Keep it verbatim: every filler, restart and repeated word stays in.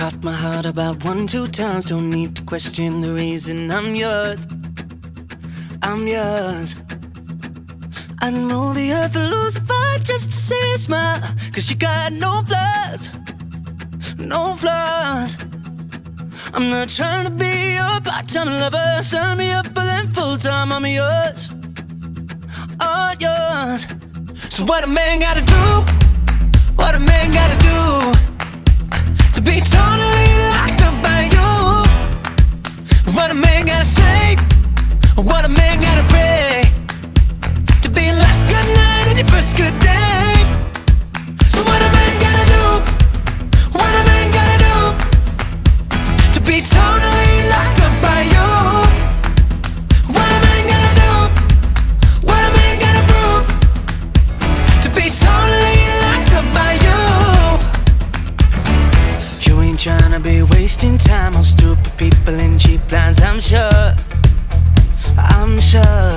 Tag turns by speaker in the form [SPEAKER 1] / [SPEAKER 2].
[SPEAKER 1] caught my heart about one, two times. Don't need to question the reason I'm yours. I'm yours. I'd move the earth and lose a fight just to see you smile. Cause you got no flaws, no flaws. I'm not trying to be your part-time lover. Sign me up for them full-time. I'm yours, all yours. So what a man gotta do, what a man gotta do to be totally locked up by you? What a man gotta say, what a man gotta pray to be your last good night and your first good day. So what a man gotta do, what a man gotta do to be totally locked up by you? What a man gotta do, what a man gotta prove to be totally locked up by you? You ain't tryna be wasting time on stupid people in cheap lines, I'm sure, I'm sure.